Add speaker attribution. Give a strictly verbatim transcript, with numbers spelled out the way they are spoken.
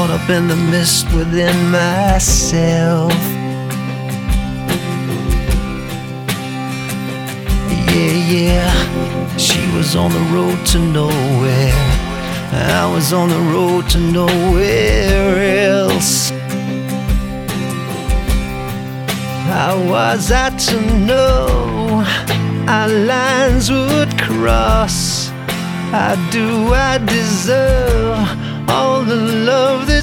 Speaker 1: caught up in the mist within myself. Yeah, yeah, she was on the road to nowhere. I was on the road to nowhere else. How was I to know our lines would cross? How do I deserve all the love that